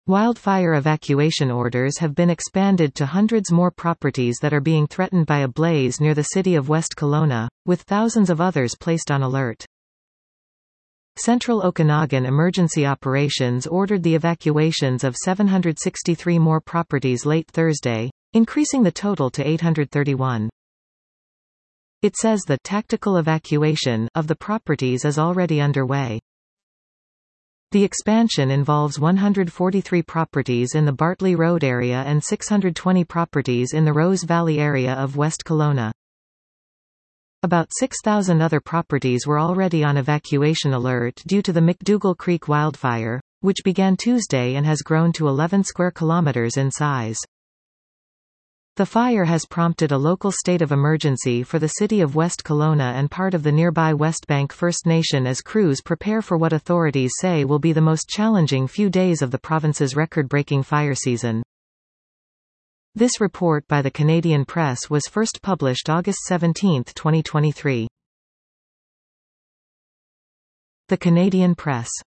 Wildfire evacuation orders have been expanded to hundreds more properties that are being threatened by a blaze near the city of West Kelowna, with thousands of others placed on alert. Central Okanagan Emergency Operations ordered the evacuations of 763 more properties late Thursday, increasing the total to 831. It says the tactical evacuation of the properties is already underway. The expansion involves 143 properties in the Bartley Road area and 620 properties in the Rose Valley area of West Kelowna. About 6,000 other properties were already on evacuation alert due to the McDougall Creek wildfire, which began Tuesday and has grown to 11 square kilometers in size. The fire has prompted a local state of emergency for the city of West Kelowna and part of the nearby Westbank First Nation as crews prepare for what authorities say will be the most challenging few days of the province's record-breaking fire season. This report by the Canadian Press was first published August 17, 2023. The Canadian Press.